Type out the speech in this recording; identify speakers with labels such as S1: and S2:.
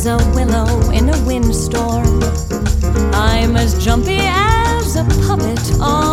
S1: as a willow in a windstorm. I'm as jumpy as a puppet on